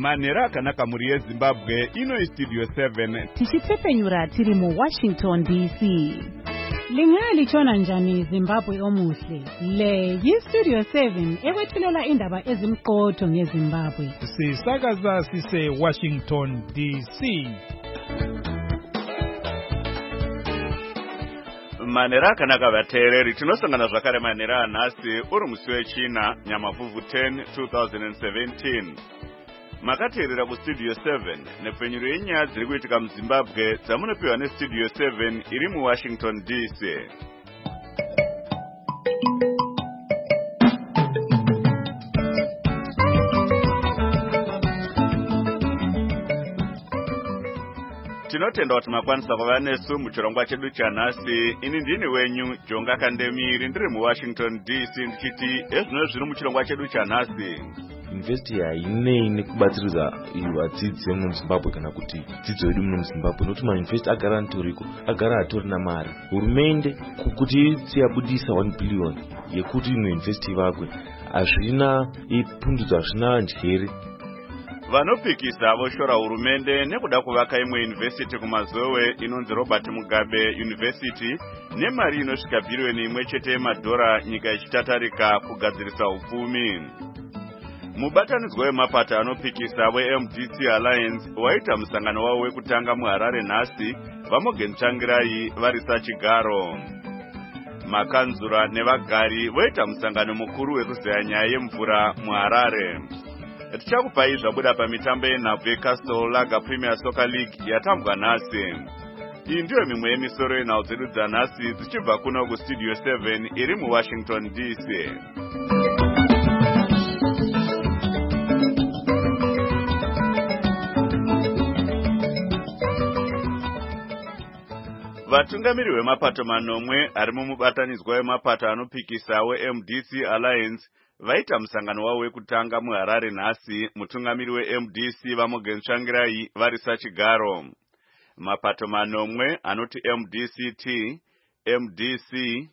manhero akanaka mhuri yezimbabwe. Ino istudio 7 tichitsepenyura tiri muWashington DC. Lingalitshona njani Zimbabwe omuhle? Le yistudio 7 ekwethulela indaba ezimqotho ngeZimbabwe. Sisakaza sise Washington DC. manhero akanaka vateereri, tinosangana zvakare manhero anhasi uri musi wechina Nyamavhuvhu 10 2017. Makateerera kustudio 7 nepfenyuro yenyaya dziri kuitika muZimbabwe dzamunopiwa nestudio 7 iri muWashington DC. Tinotenda kuti makwanisa kuva nesu muchirongwa chedu chanhasi. Ini ndini wenyu Jonga Kandemiri, ndiri muWashington DC ndichiti ezvino zviri muchirongwa chedu chanhasi. University hainei nekubatsiridza vadzidzi vemuZimbabwe kana kuti dzidzo yedu muno muZimbabwe, nokuti mauniversity agara atoriko, agara atori namari. Hurumende kuti yabudisa 1 billion yekuti university vakwe, hazvina ipundudzo, hazvina njere. Vanopikisa voshora hurumende nekuda kuvaka imwe university kumazowe inonzi Robert Mugabe University nemari inosvika billion imwe chete yemadhora, nyika ichitatarika kugadzirisa upfumi. Mubatanidzwa wemapato anopikisa weMDC Alliance waita musangano wavo wekutanga muHarare nhasi, vaMorgan Tsvangirai vari sachigaro. Makanzura nevagari voita musangano mukuru wekuzeya nyaya yemvura muHarare. Tichakupai zvabuda pamitambo yenhabvu yeCastle Lager Premier Soccer League yatambwa nhasi. Iyi ndiyo mimwe yemisoro yenhau dzedu dzanhasi dzichibva kuno kustudio 7 iri muWashington DC. Vatungamiri vemapato manomwe ari mumubatanidzwa wemapato anopikisa weMDC Alliance vaita musangano wavo wekutanga muHarare nhasi, mutungamiri weMDC vaMorgan Tsvangirai vari sachigaro. Mapato manomwe anoti MDCT, MDC,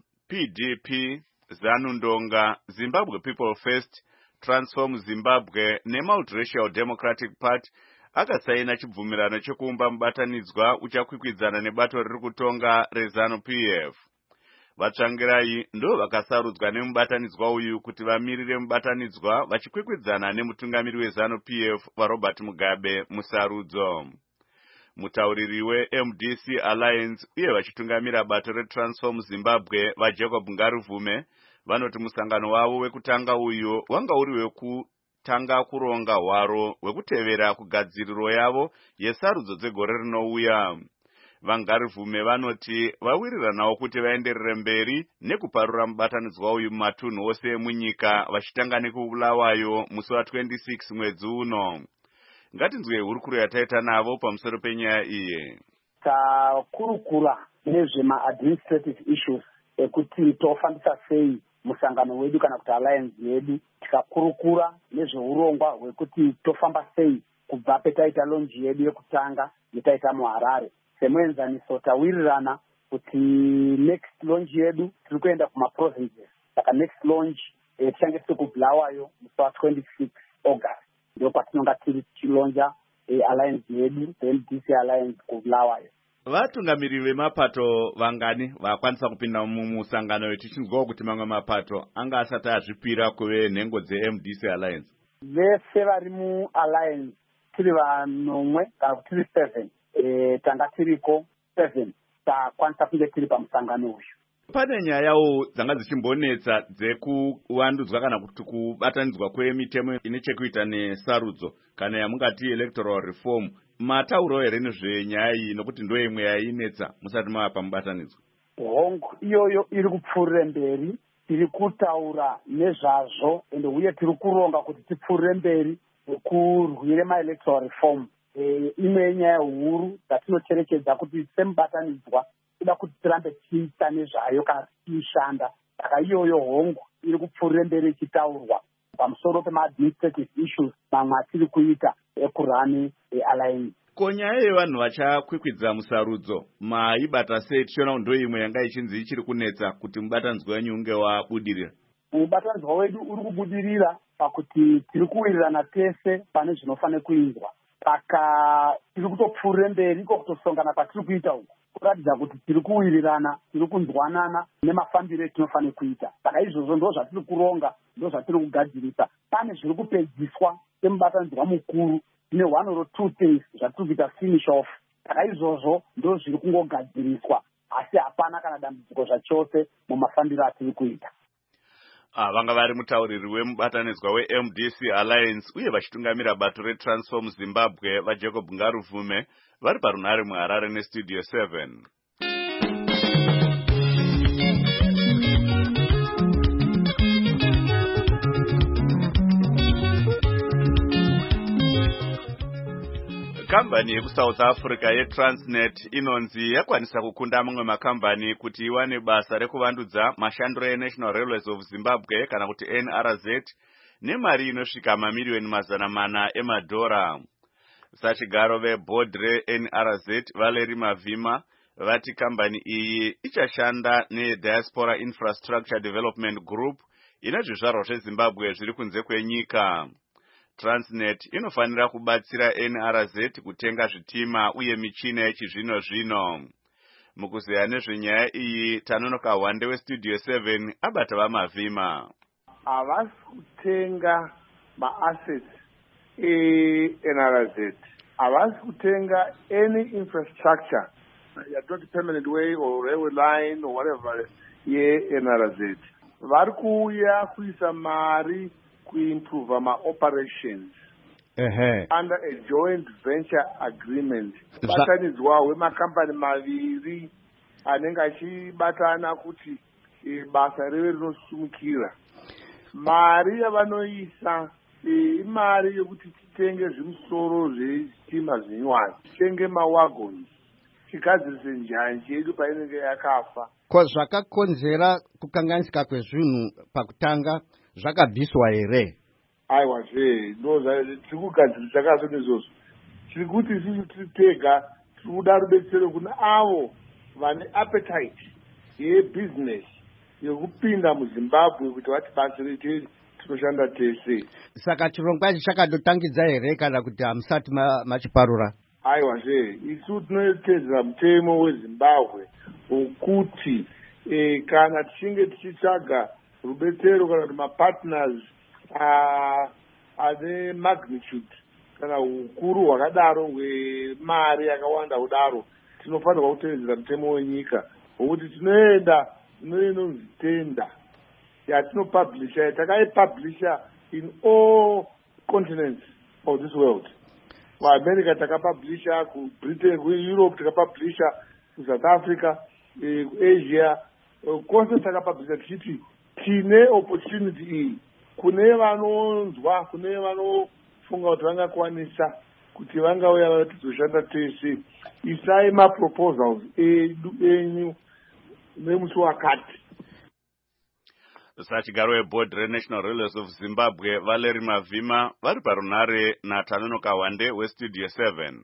PDP, ZANU Ndonga, Zimbabwe People First, Transform Zimbabwe neMultiracial Democratic Party akasaina chibvumirano chekuumba mubatanidzwa uchakwikwidzana nebato riri kutonga reZANU PF. Vatsvangirai ndo vakasarudzwa nemubatanidzwa uyu kuti vamirire mubatanidzwa vachikwikwidzana nemutungamiri weZANU PF vaRobert Mugabe musarudzo. Mutauriri weMDC Alliance uye vachitungamira bato reTransform Zimbabwe vaJacob Ngaruvume vanoti musangano wavo wekutanga uyu wanga uri wekutanga kuronga hwaro hwekutevera kugadziriro yavo yesarudzo dzegore rinouya. VaNgaruvume vanoti vawiriranawo kuti vaenderere mberi nekuparura mubatanidzwa uyu mumatunhu ose emunyika, vachitanga nekubulawayo musi wa26 mwedzi uno. Ngatinzwe hurukuro yataita navo pamusoro penyaya iyi. Takurukura nezvema-administrative issues ekuti tofambisa sei musangano wedu kana kuti alliance yedu. Tikakurukura nezveurongwa hwekuti tofamba sei kubva petaita launch yedu yekutanga yetaita muHarare. Semuenzaniso tawirirana kuti next launch yedu tiri kuenda kumaprovinces. Saka next launch tichange tiri kubulawayo musi wa26 August. Ndio kwatinonga tiri tichilonja alliance yedu, MDC Alliance kubulawayo. Vatungamiri vemapato vangani vakwanisa kupinda mumusangano wetichinzwawo kuti mamwe mapato anga asati azvipira kuve nhengo dzeMDC Alliance? Vese vari mualliance tiri vanomwe kana kuti tiri 7. Tanga tiriko 7 takwanisa kunge tiri pamusangano uyu. Pane nyayawo dzanga dzichimbonetsa dzekuvandudzwa kana kuti kubatanidzwa kwemitemo ine chekuita nesarudzo kana yamungati electoral reform. Matauro here nezvenyaya iyi nokuti ndo imwe yainetsa musati mava pamubatanidzwa? Hongu iyoyo iri kupfuurire mberi, tiri kutaura nezvazvo ende uye tiri kuronga kuti tipfuurire mberi kurwire maelectoral reform. Imwe yenyaya huru dzatinocherekedza kuti semubatanidzwa toda kuti tirambe tichiita nezvayo kana tichiishanda. Saka iyoyo hongu iri kupfuurire mberi ichitaurwa pamusoro pema-administrative issues mamwe atiri kuita ekurani alliance. Konyaya yevanhu vachakwikwidza musarudzo maibata sei? Tichiona ndo imwe yanga ichinzi ichiri kunetsa kuti mubatanidzwa wenyu unge wabudirira. Mubatanidzwa wedu uri kubudirira pakuti tiri kuwirirana tese pane zvinofanira kuizwa. Saka tiri kutopfuurira mberi iko kutosongana kwatiri kuita uku kuratidza kuti tiri kuwirirana, tiri kunzwanana nemafambiro etinofanira kuita. Saka izvozvo ndo zvatiri kuronga, ndo zvatiri kugadzirisa. Pane zviri kupedziswa semubatanidzwa mukuru, tine 1 or 2 things zvatiri kuita finish off. Saka izvozvo ndo zviri kungogadziriswa, asi hapana kana dambudziko zvachose mumafambiro atiri kuita. Vanga vari mutauriri wemubatanidzwa weMDC Alliance uye vachitungamira bato reTransform Zimbabwe vaJacob Ngaruvume vari parunhare muHarare neStudio 7. Kambani yekuSouth Africa yeTransnet inonzi yakwanisa kukunda mamwe makambani kuti iwane basa rekuvandudza mashandiro eNational Railways of Zimbabwe kana kuti NRZ nemari inosvika mamiliyoni 400 emadhora. Sachigaro veboard reNRZ Valeri Mavhima vati kambani iyi ichashanda neDiaspora Infrastructure Development Group ine zvizvarwa zveZimbabwe zviri kunze kwenyika. Transnet inofanira kubatsira NRZ kutenga zvitima uye michina yechizvino zvino. Mukuzeya nezvenyaya iyi Tanonoka Wande weStudio 7 abata vaMavhima. Havasi kutenga maassets eNRZ. Havasi kutenga any infrastructure, not permanent way or railway line or whatever yeNRZ. Vari kuuya kuisa mari kuimprove operations under a joint venture agreement. Batanidzwa wemakampani maviri anenge achibatana kuti basa rive rinosumukira. Mari yavanoisa imari yekuti titenge zvimusoro zvezitima zvinyuwani, titenge mawagons, tigadzirise njanji yedu painenge yakafa. Ko zvakakonzera kukanganisika kwezvinhu pakutanga zvakabviswa here? Aiwa zve, ndo tiri kugadzirisa kaso nezvozvo. Tiri kuti isusu tiri tega tiri kuda rubetsero kuna avo vane appetite yebusiness yekupinda muZimbabwe kuti vatibatsire tinoshanda tese. Saka chirongwa ichi chakatotangidza here kana kuti hamusati machiparura? Aiwa zve, isu tinotedzera mutemo weZimbabwe wokuti kana tichinge tichitsvaga rubetsero kana kuti mapartners ane magnitude kana ukuru hwakadaro hwemari yakawanda kudaro, tinofanirwa kutevedzera mutemo wenyika wokuti tinoenda inoinonzi tender yatinopublisha, takaipublisha in all continents of this world. KuAmerica takapublisha, kuBritain, kuEurope takapublisha, kuSouth Africa, kuAsia, kose takapublisha tichiti tine opportunity iyi kune vanonzwa, kune vanofunga kuti vangakwanisa kuti vangauya vatizoshanda tese. Isai maproposals enyu nemusi wakati. Sachigaro weboard reNational Railways of Zimbabwe Valeri Mavhima vari parunhare naTanonoka Wande weStudio 7.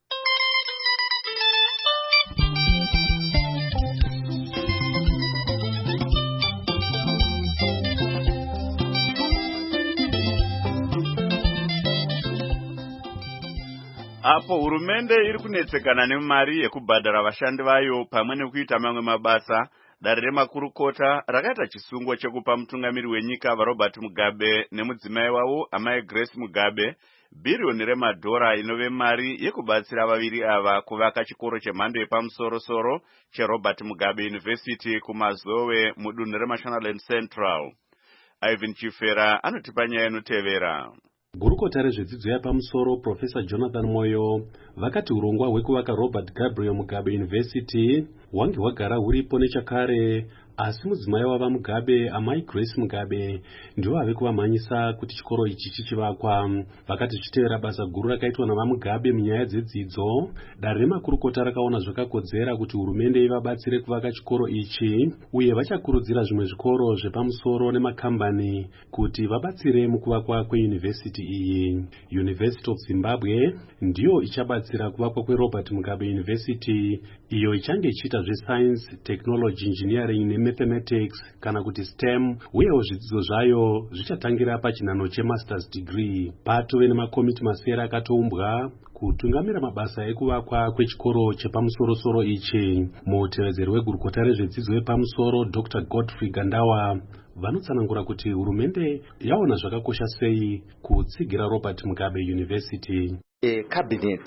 Apo hurumende iri kunetsekana nemari yekubhadhara vashandi vayo pamwe nekuita mamwe mabasa, dare remakurukota rakaita chisungo chekupa mutungamiri wenyika vaRobert Mugabe nemudzimai wavo amai Grace Mugabe bhiriyoni remadhora inove mari yekubatsira vaviri ava kuvaka chikoro chemhando yepamusoro-soro cheRobert Mugabe University kuMazowe mudunhu reMashonaland Central. Ivan Chifera anotipa nyaya inotevera. Gurukota rezvedzidzo yapamusoro Professor Jonathan Moyo vakati urongwa hwekuvaka Robert Gabriel Mugabe University hwange hwagara huripo nechakare, asi mudzimai wava Mugabe amai Grace Mugabe ndivo vave kuvamhanyisa kuti chikoro ichi chichivakwa. Vakati chitevera basa guru rakaitwa navaMugabe munyaya dzedzidzo, dare remakurukota rakaona zvakakodzera kuti hurumende ivabatsire kuvaka chikoro ichi, uye vachakurudzira zvimwe zvikoro zvepamusoro nemakambani kuti vabatsire mukuvakwa kweuniversity iyi. University of Zimbabwe ndiyo ichabatsira kuvakwa kweRobert Mugabe University, iyo ichange ichiita zveScience, Technology, Engineering mathematics kana kuti STEM, uyewo zvidzidzo zvayo zvichatangira pachinhano chemasters degree. Patove nemakomiti masere akatoumbwa kutungamira mabasa ekuvakwa kwechikoro chepamusoro-soro ichi. Mutevedzeri wegurukota rezvedzidzo yepamusoro Dr. Godfrey Gandawa vanotsanangura kuti hurumende yaona zvakakosha sei kutsigira Robert Mugabe University. Cabinet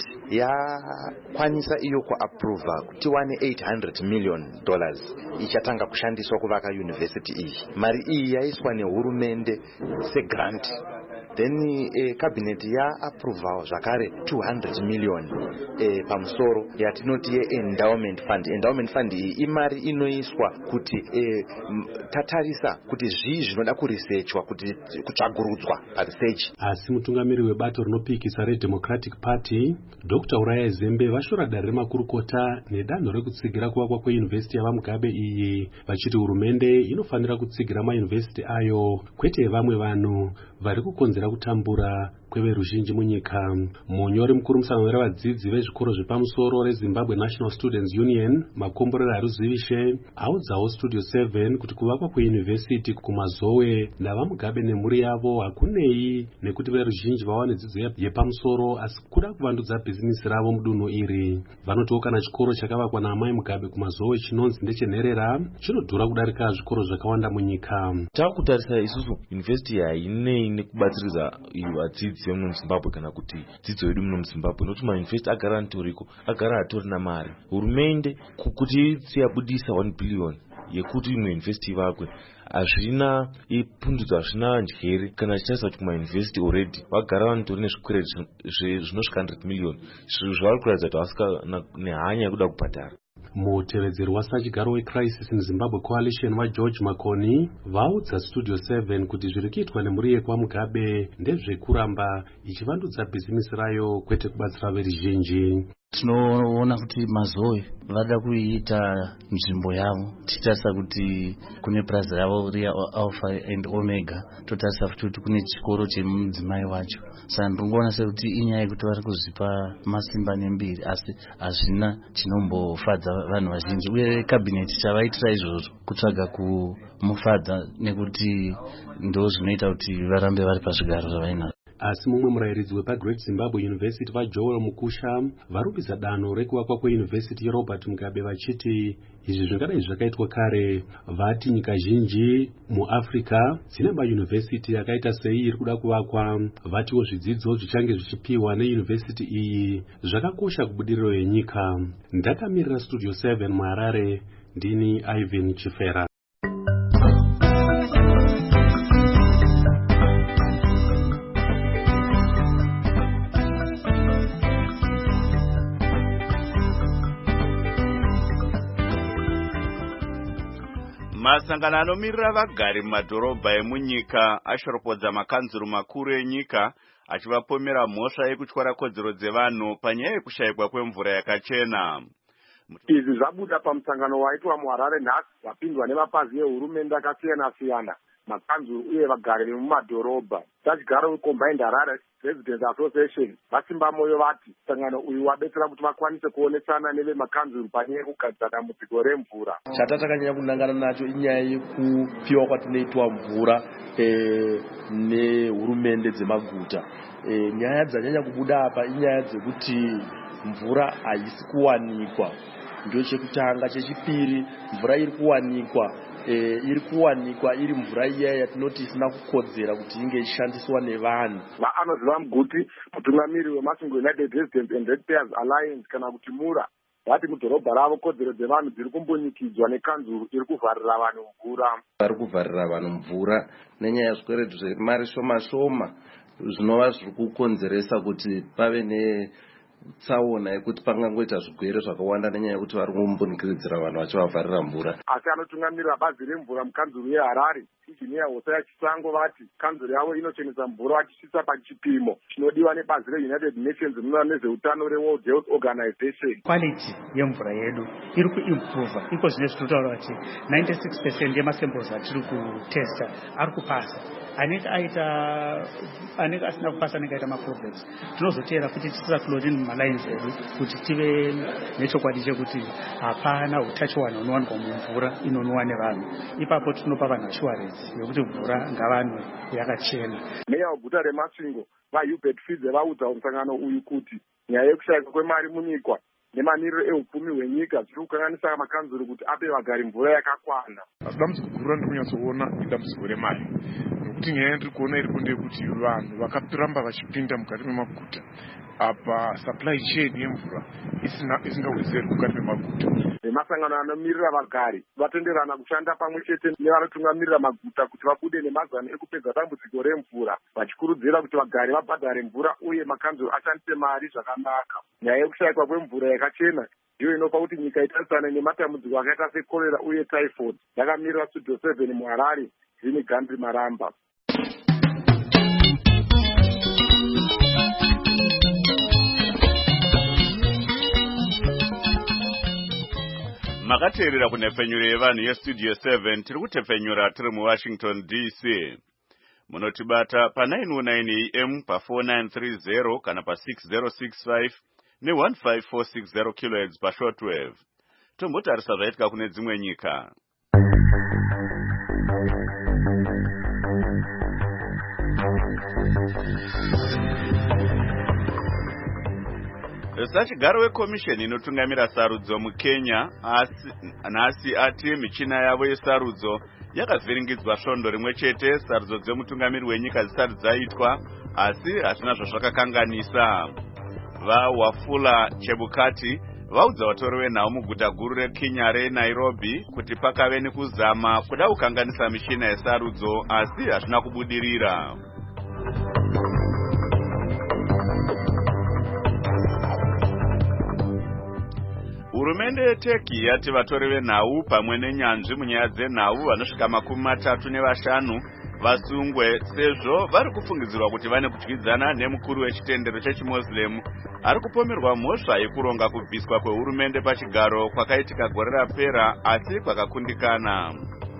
yakwanisa iyo kuapprova kuti tiwane $800 million ichatanga kushandiswa kuvaka university iyi. Mari iyi yaiswa nehurumende segrant. Then cabinet yaapprova zvakare 200 million pamusoro yatinoti endowment fund. Endowment fund iyi imari inoiswa kuti tatarisa kuti zvii zvinoda kuresearchwa kuti kutsvagurudzwa paresearch. Asi mutungamiri webato rinopikisa reDemocratic Party Dr. Uraya Zembe vashora dare remakurukota nedanho rekutsigira kuvakwa kweuniversity yavaMugabe iyi, vachiti hurumende inofanira kutsigira mauniversity ayo kwete vamwe vanhu vari kukonzera kutambura kweveruzhinji munyika. Munyori mukuru musangano revadzidzi vezvikoro zvepamusoro reZimbabwe National Students Union Makomborero Haruzivishe audzawo Studio 7 kuti kuvakwa kweuniversity kumazowe navaMugabe nemhuri yavo hakunei nekuti veruzhinji vawane dzidzo yepamusoro, asi kuda kuvandudza bhizinisi ravo mudunhu iri. Vanotiwo kana chikoro chakavakwa naamai Mugabe kumazowe chinonzi ndechenherera chinodhura kudarika zvikoro zvakawanda munyika. Takutarisa isusu university hainei nekubatsiridza vadzidzi vemuno muZimbabwe kana kuti dzidzo yedu muno muZimbabwe, nokuti mauniversity agara atoriko, agara atorina mari. Hurumende kuti yabudisa 1 billion yekuti imwe university ivakwe hazvina ipundudza, hazvina njere kana chitarisa kuti kumauniversity already vagara vanotori nezvikwere zvinosvika 100 million, zvavari kuratidza kuti havasika nehanya yekuda kubhadhara. Mutevedzeri wasachigaro weCrisis in Zimbabwe Coalition vaGeorge Makoni vaudza Studio 7 kuti zviri kuitwa nemhuri yekwaMugabe ndezvekuramba ichivandudza bhizinisi rayo kwete kubatsira veruzhinji. Tinoona kuti mazowe vada kuiita nzvimbo yavo, tichitarisa kuti kune plaza yavo ria Alpha and Omega, totarisa kuti kune chikoro chemudzimai wacho. Saka ndingoona sekuti inyaya yekuti vari kuzvipa masimba nembiri, asi hazvina chinombofadza vanhu vazhinji, uye cabinet chavaitira izvozvo kutsvaga kumufadza nekuti ndo zvinoita kuti varambe vari pazvigaro zvavainazvo. Asi mumwe murairidzi wepaGreat Zimbabwe University vaJoel Mukusha varumbidza danho rekuvakwa kweuniversity yeRobert Mugabe vachiti izvi zvingadai zvakaitwa kare. Vati nyika zhinji muAfrica dzine mauniversity yakaita sei iri kuda kuvakwa. Vatiwo zvidzidzo zvichange zvichipiwa neuniversity iyi zvakakosha kubudiriro yenyika. Ndakamirira Studio 7 muHarare, ndini Ivan Chifera. Masangano anomirira vagari mumadhorobha emunyika ashoropodza makanzuru makuru enyika achivapomera mhosva yekutyara kodzero dzevanhu panyaya yekushayikwa kwemvura yakachena. Izvi zvabuda pamusangano waitwa muHarare nhasi wapindwa nevapazi vehurumende akasiyana-siyana, makanzuru uye vagari vemumadhorobha. Tachigaro weCombined Harare Residents Association vasimba moyo vati musangano uyu wabetsera kuti vakwanise kuonesana nevemakanzuru panyaya yekugadzira dambudziko remvura. Chatatakanyanya kunangana nacho inyaya yekupiwa kwatinoitwa mvura nehurumende dzemaguta. Nyaya dzanyanya kubuda apa inyaya dzekuti mvura haisi kuwanikwa, ndio chekutanga. Chechipiri, mvura iri kuwanikwa iri mvura iya yatinoti isina kukodzera kuti inge ishandiswa nevanhu. Anoziva Mguti, mutungamiri weMasungo United Residents and Ratepayers Alliance kana kuti MURA, vati mudhorobha ravo kodzero dzevanhu dziri kumbonikidzwa nekanzuru iri kuvharira vanhu mvura. Vari kuvharira vanhu mvura nenyaya yezvikweredzo zvemari shoma zvinova zviri kukonzeresa kuti pave netsaona yekuti pangangoita zvigwere zvakawanda nenyaya yekuti vari kumbonikidzira vanhu vachivavharira mvura. Asi anotungamirira bazi remvura mukanzuru yeHarare Injinia Hosea Chisango vati kanzuru yavo inochenesa mvura vachisvitsa pachipimo chinodiwa nebazi reUnited Nations rinoona nezveutano reWorld Health Organization. Quality yemvura yedu iri kuimprove. Iko zvine zvinotaura kuti 96% yemasamples atiri kutesta ari kupasa. Anenge asina kupasa anenge aita maproblems. Tinozotera kuti tisisa chlorine malines edu kuti tive nechokwadi chekuti hapana utachiwana unowanikwa mumvura inonwiwa nevanhu. Ipapo tinopa vanhu assurance yekuti mvura ngavanwe yakachena. Meya weguta reMasvingo vaHubert Fidze vaudza musangano uyu kuti nyaya yekushayika kwemari munyika nemaniriro ehupfumi hwenyika zviri kukanganisa makanzuro kuti ape vagari mvura yakakwana. Asi dambudziko guru randiri kunyatsoona idambudziko remari, nokuti nyaya yandiri kuona iri ndeyekuti vanhu vakaramba vachipinda mukati memaguta apa supply chain yemvura isingawedzerwi mukati memaguta. Vemasangano anomirira vagari vatenderana kushanda pamwe chete nevanotungamirira maguta kuti vabude nemazano ekupedza dambudziko remvura, vachikurudzira kuti vagari vabhadhare mvura uye makanzuro ashandise mari zvakanaka. Nyaya yekushayikwa kwemvura yakachena ndiyo inopa kuti nyika itarisane nematambudziko akaita sekorera uye typhoid. Ndakamirira Studio 7 muHarare, Vini Gandhi Maramba. Makateerera kunhepfenyuro yevanhu yestudio 7 tiri kutepfenyura tiri muWashington DC. Munotibata pa909 AM pa4930 kana pa6065 ne15460 kHz pashortwave. Tombotarisa zvaitika kune dzimwe nyika. Sachigaro wekomisheni inotungamira sarudzo muKenya nhasi ati michina yavo yesarudzo yakavhiringidzwa svondo rimwe chete sarudzo dzemutungamiri wenyika dzisati dzaitwa, asi hazvina zvazvakakanganisa. VaWafula Chebukati vaudza vatori venhau muguta guru reKenya reNairobi kuti pakave nekuzama kuda kukanganisa michina yesarudzo, asi hazvina kubudirira. Hurumende yeTurkey yati vatori venhau pamwe nenyanzvi munyaya dzenhau vanosvika 35 vasungwe sezvo vari kufungidzirwa kuti vane kudyidzana nemukuru wechitendero chechiMuslim ari kupomerwa mhosva yekuronga kubviswa kwehurumende pachigaro kwakaitika gore rapera asi kwakakundikana.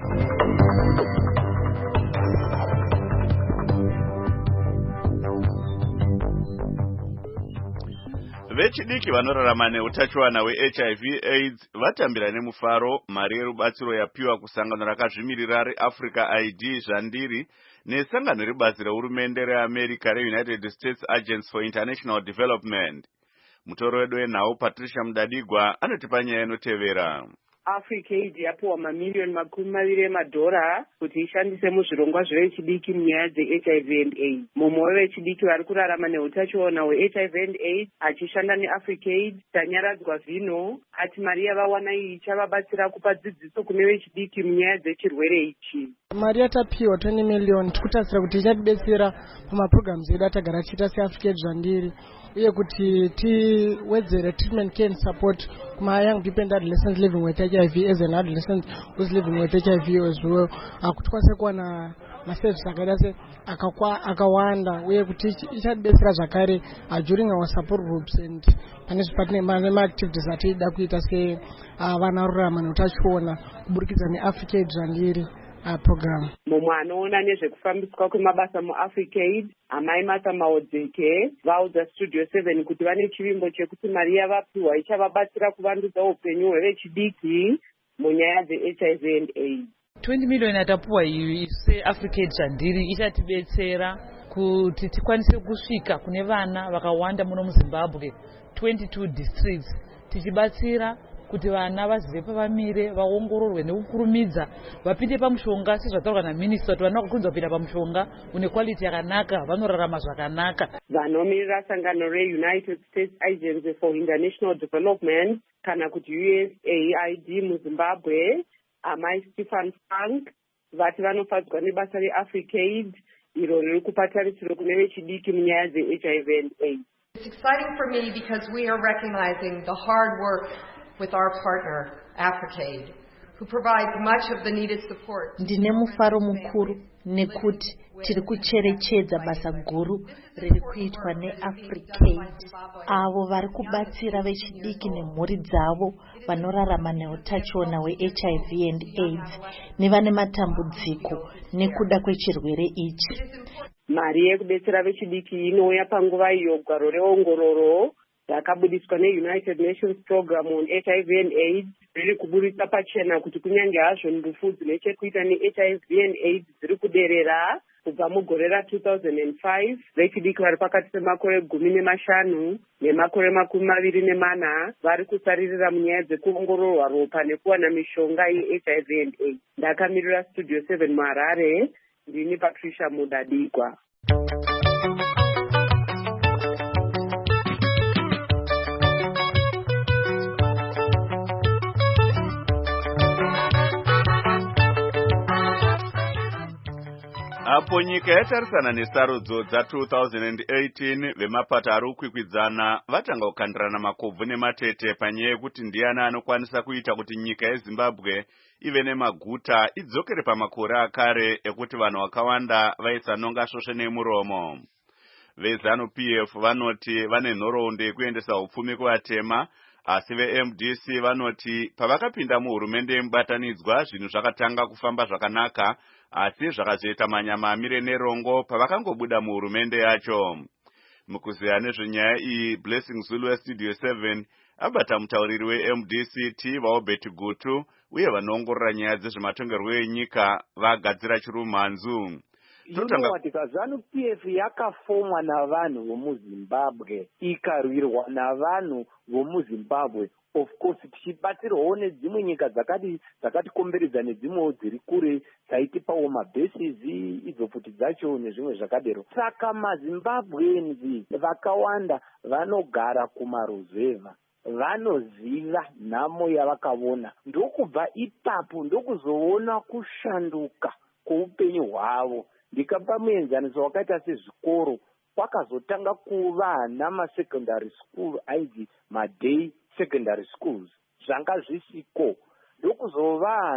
Vechidiki vanorarama neutachiwana hweHIV AIDS vatambira nemufaro mari yerubatsiro yapiwa kusangano rakazvimirira reAfrica ID zvandiri nesangano rebazi rehurumende reAmerica reUnited States Agency for International Development. Mutoro wedu wenhau Patricia Mudadigwa anotipa nyaya inotevera. Africa Aid yapiwa mamiliyoni $20 kuti ishandise muzvirongwa zvevechidiki munyaya dzeHIV and AIDS. Mumwe wevechidiki vari kurarama neutachiona hweHIV and AIDS achishanda neAfrica Aid, Tanyaradzwa Vino, ati mari yavawana iyi ichavabatsira kupa dzidziso kune vechidiki munyaya dzechirwere ichi. Mari yatapiwa 20 million tikutarisira kuti ichatidetsera pamaprograms edu atagara tichiita seAfrica Aid zvandiri, uye kuti tiwedzere treatment care and support kuma young people and adolescents living with HIV as an adolescent who's living with HIV as well. Kuti kwase kuwana maservice akaita se akawanda, uye kuti ichatidetsera zvakare during our support groups and pane activities atida kuita se vana rurama neutachiona kuburikidza neAfrica Aid zvandiri program. Mumwe anoona nezvekufambiswa kwemabasa muAfrica Aid, amai Martha Maodzeke, vaudza Studio 7 kuti vane chivimbo chekuti mari yavapiwa ichavabatsira kuvandudza upenyu hwevechidiki munyaya dzeHIV and AIDS. 20 million atapuwa iyi seAfrica Aid zvandiri ichatidetsera kuti tikwanise kusvika kune vana vakawanda muno muZimbabwe 22 districts, tichibatsira kuti vana vazive pavamire, vaongororwe nekukurumidza, vapinde pamushonga sezvataurwa naMinista kuti vana vakakunzwa kupinda pamushonga une quality yakanaka vanorarama zvakanaka. Vanomiririra sangano reUnited States Agency for International Development kana kuti USAID muZimbabwe, amai Stephen Frank, vati vanofadzwa nebasa reAfrica Aid iro riri kupa tarisiro kune vechidiki munyaya dzeHIV and AIDS. It's exciting for me because we are recognizing the hard work with our partner Africa Aid, who provides much of the needed support. Ndine mufaro mukuru nekuti tiri kucherechedza basa guru riri kuitwa neAfrica Aid, avo vari kubatsira vechidiki nemhuri dzavo vanorarama neutachiona hweHIV and AIDS nevane matambudziko nekuda kwechirwere ichi. Mari yekudetsera vechidiki inouya panguva iyo gwaro reongororo rakabudiswa neUnited Nations Program on HIV and AIDS riri kuburitsa pachena kuti kunyange hazvo ndufu dzine chekuita neHIV and AIDS dziri kuderera kubva mugore ra2005 vechidiki vari pakati pemakore 15 nemakore 24 vari kusaririra munyaya dzekuongororwa ropa nekuwana mishonga yeHIV and AIDS. Ndakamirira Studio 7 muHarare, ndini Patricia Mudadikwa. Apo nyika yatarisana nesarudzo dza2018 vemapato ari kukwikwidzana vatanga kukandirana makobvu nematete panyaya yekuti ndiani anokwanisa kuita kuti nyika yeZimbabwe ive nemaguta idzokere pamakore akare ekuti vanhu vakawanda vaisanonga svosve nemuromo. VeZANU-PF vanoti vane nhoroondo yekuendesa upfumi kuvatema, asi veMDC vanoti pavakapinda muhurumende yemubatanidzwa zvinhu zvakatanga kufamba zvakanaka, asi zvakazoita manyama amire nerongo pavakangobuda muhurumende yacho. Mukuziya nezvenyaya iyi, Blessing Zulu weStudio 7 abata mutauriri weMDC T.Vaobert Gutu uye vanoongorora nyaya dzezvematongerwo enyika vagadzira chirumhanzu. ZANU-PF yakafomwa navanhu vomuZimbabwe, ikarwirwa navanhu vomuZimbabwe. Of course tichibatsirwawo nedzimwe nyika dzakatikomberedza nedzimwewo dziri kure dzaitipawo mabhesizi idzo futi dzacho nezvimwe zvakadero. Saka maZimbabwenzi vakawanda vanogara kumaruzevha, vanoziva nhamo yavakaona. Ndokubva ipapo ndokuzoona kushanduka kweupenyu hwavo. Ndikapa muenzaniso wakaita sezvikoro, kwakazotanga kuva namasecondary school ainzi maday secondary schools, zvanga zvisiko. Ndokuzova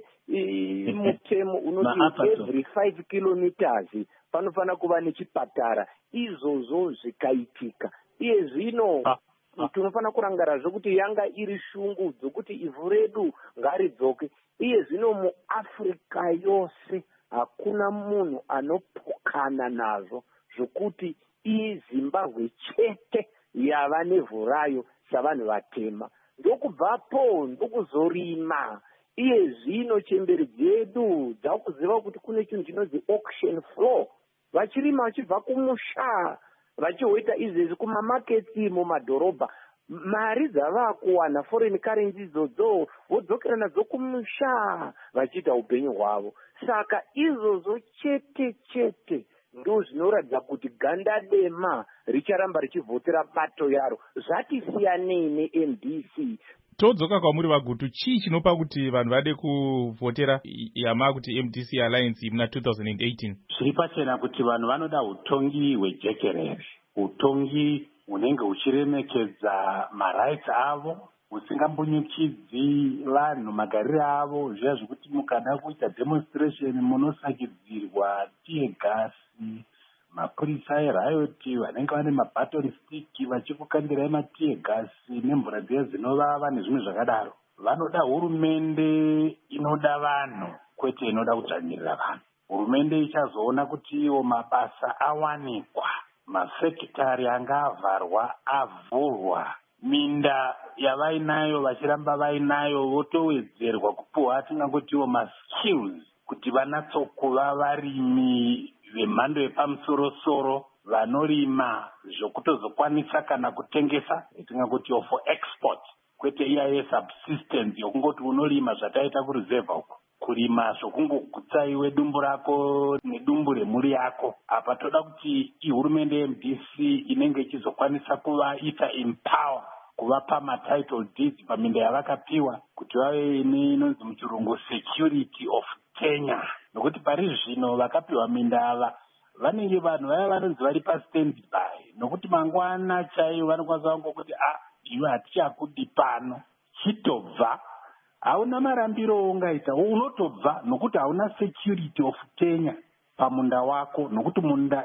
nemutemo unoti every 5 kilometers panofanira kuva nechipatara. Izvozvo zvikaitika. Iye zvino tinofanira kurangara zvokuti yanga iri shungu dzokuti ivhu redu ngaridzoke. Iye zvino muAfrica yose hakuna munhu anopokana nazvo zvokuti iZimbabwe chete yava nevhu rayo savanhu vatema. Ndokubvapo ndokuzorima. Iye zvino chemberi dzedu dzakuziva kuti kune chinhu chinonzi auction floor. Vachirima vachibva kumusha vachihoita izvezvi kumamaketsi mumadhorobha. Mari dzavakuwana foreign currency idzodzo vodzokera nadzo kumusha vachiita upenyu hwavo. Saka izvozvo chete chete ndo zvinoratidza kuti ganda dema richaramba richivhotera bato yaro. Zvatisiyanei neMDC. Todzoka kwamuri vagutu, chii chinopa kuti vanhu vade kuvhotera yama kuti MDC Alliance muna 2018? Zviri pachena kuti vanhu vanoda utongi hwejekerere, utongi hunenge huchiremekedza marights avo, husingambunyikidzi vanhu magariro avo, zviya zvekuti mukada kuita demonstration munosakidzirwa tiye gasi, mapurisa erayoti vanenge vane mabaton stick vachikukandirai matiye gasi nemvura dziya dzinovava nezvimwe zvakadaro. Vanoda hurumende inoda vanhu, kwete inoda kudzvanyirira vanhu. Hurumende ichazoona kuti iwo mabasa awanikwa, mafekitari anga avharwa avhurwa, minda yavainayo vachiramba vainayo votowedzerwa kupuhwa atingangotiwo maskills kuti vanatsokuva varimi vemhando yepamusoro-soro vanorima zvokutozokwanisa kana kutengesa tingangoti for export, kwete iya subsistence yokungoti unorima zvataita kurizevha uko, kurima zvokungogutsaiwe dumbu rako nedumbu remhuri yako. Apa toda kuti ihurumende yeMDC inenge ichizokwanisa kuvaita empower, kuvapa matitle deeds paminda yavakapiwa kuti vave inonzi muchirungu security of tenure. Nokuti pari zvino vakapiwa minda ava vanenge vanhu vaya vanonzi vari pastand by, nokuti mangwana chaiyo vanokwanisa kungokuti iwe hatichakudi pano, chitobva. Hauna marambiro aungaita, unotobva nokuti hauna security of tenure pamunda wako, nokuti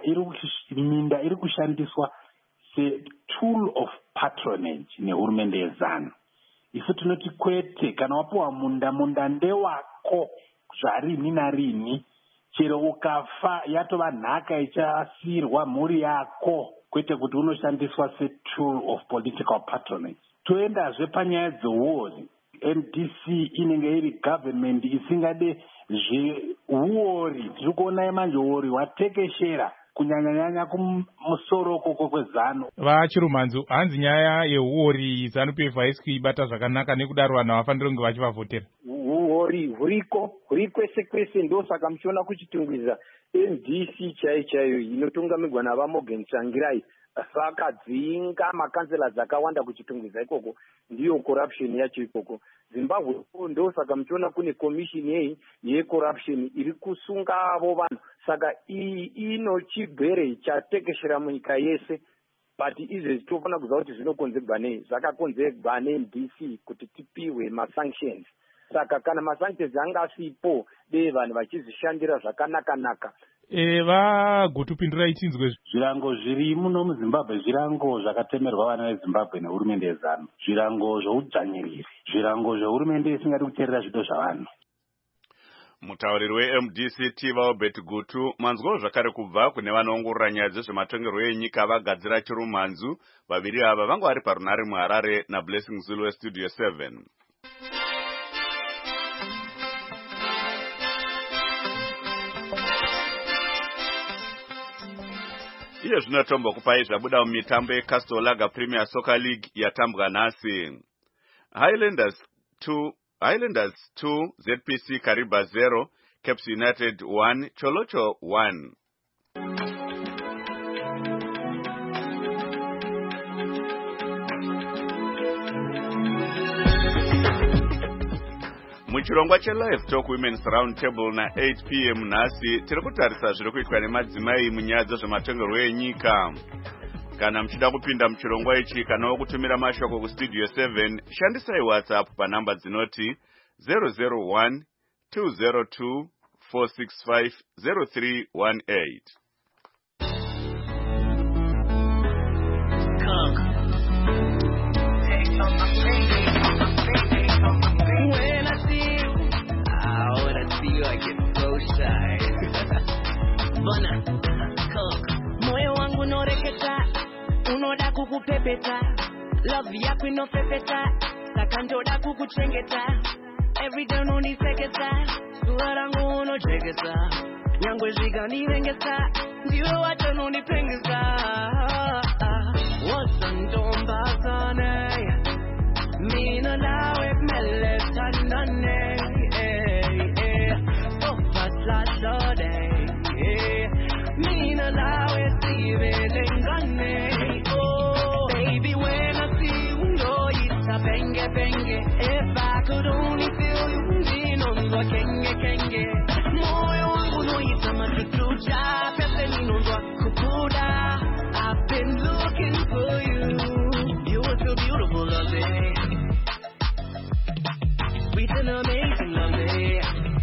minda iri kushandiswa se-tool of patronage nehurumende yeZANU. Isu tinoti kwete, kana wapuwa munda ndewako zvarini narini, chero ukafa yatova nhaka ichasiyirwa mhuri yako, kwete kuti unoshandiswa setool of political patronage. Toendazve panyaya dzeuori, MDC inenge iri government isingade zveuori. Tiri kuona manje uori watekeshera kunyanyanyanya kumusoro koko kwezano. Vachirumanzu, hanzi nyaya yeuori ZANU-PF haisi kuibata zvakanaka, nekudaro vanhu havafaniri kunge vachivavhotera. Uori huriko kwese kwese, ndosaka muchiona kuchitungwiza MDC chaiyo inotungamirwa naVaMorgan Tsvangirai vakadzinga makansela dzakawanda kuchitungwiza ikoko, ndiyo corruption yacho ikoko. Zimbabwe ndosaka muchiona kune commission yecorruption iri kusunga avo vanhu. Saka iyi ino chigwere chatekeshera munyika yese, but izvezvi tofana kuziva kuti zvinokonzerwa nei. Zvakakonzerwa neMDC kuti tipiwe masanctions. Saka kana masanctions anga asipo dei vanhu vachizvishandira zvakanaka. Vagotupindura itinzwe zvirango zviri muno muZimbabwe, zvirango zvakatemerwa vana veZimbabwe nehurumende yeZANU, zvirango zveudzvanyiriri, zvirango zvehurumende isingadi kuteerera zvido zvavanhu. Mutauriri weMDC Tiva Obert Gutu manzwawo zvakare kubva kune vanoongorora nyaya dzezvematongerwo enyika vagadzira chirumanzu. Vaviri ava vanga vari parunare muHarare naBlessing Zulu weStudio 7. Iye zvinotomba kupai zvabuda mumitambo yeCastle Lager Premier Soccer League yatambwa nhasi. Highlanders 2, ZPC Kariba 0, Caps United 1, Cholocho 1. Muchirongwa cheLive Talk Women's Round Table na 8 p.m. nhasi tiri kutarisa zviri kuitwa nemadzimai munyaya dzezvematongerwo enyika. Kana muchida kupinda muchirongwa ichi kana kutumira mashoko kuStudio 7, shandisai WhatsApp panamba dzinoti 001 202 465 0318. Moyo wangu noreketa, unoda kukupepeta, love yako inofefeta, saka ndoda kukuchengeta, everyday unoniseketa, sura rangu unocheketa, nyangwe zvikanirengesa, ndiwe wacho unonipengesa, wasandombazane, mina nawe kumeletandane, so fast last all day. Mina nawe sivelengane. Oh baby, when I see you know it's a benge. If I could only feel you ndinonzwa kenge. Moyo wangu noita matutuja, pese ninonzwa kukuda. I've been looking for you. You were so beautiful, lovely. Sweet and amazing, lovely.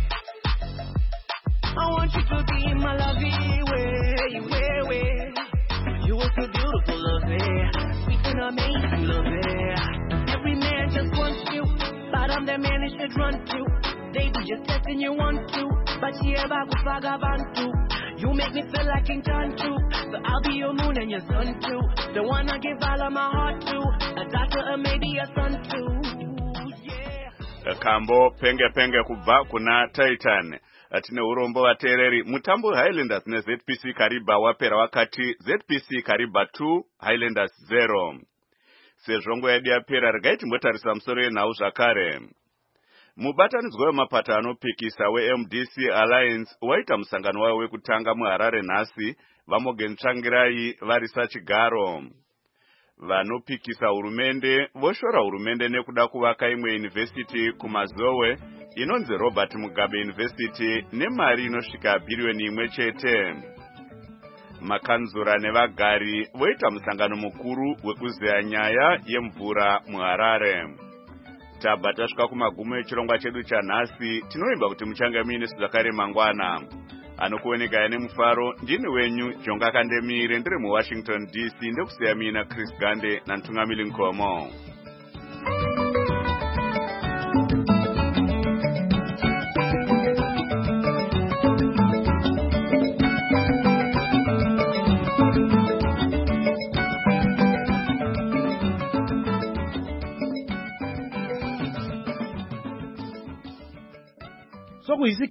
I want you to be my lovey way. You were so beautiful, lovey. Sweet and amazing, lovey. Every man just wants you, but I'm the man you should run to. They be just testing you want to, but yeah, bantu. You make me feel like King Khan too. So I'll be your moon and your sun too. The one I give all of my heart to. A daughter or maybe a son too. Yeah. Kambo penge kubva kuna Titan. Atine urombo vateereri. Mutambo Highlanders neZPC Kariba wapera wakati ZPC Kariba 2 Highlanders 0. Sezvongo yadi yapera regai timbotarisa musoro yenhau zvakare. Mubatanidzwa wemapata anopikisa weMDC Alliance waita musangano wawo wekutanga muHarare nhasi, VaMorgan Tsvangirai vari sachigaro. Vanopikisa hurumende voshora hurumende nekuda kuvaka imwe university kumazowe inonzi Robert Mugabe University nemari inosvika billioni 1 chete. Makanzura nevagari voita musangano mukuru wekuzeya nyaya yemvura muHarare. Tabva tasvika kumagumo echirongwa chedu chanhasi. Tinoimba kuti muchange muine zvakare mangwana. Anokuoneka nemufaro ndini wenyu Jonga Kandemire ndiri muWashington DC ndekusiya mina Chris Gande nantungamili Nkomo. Zimbabwe is a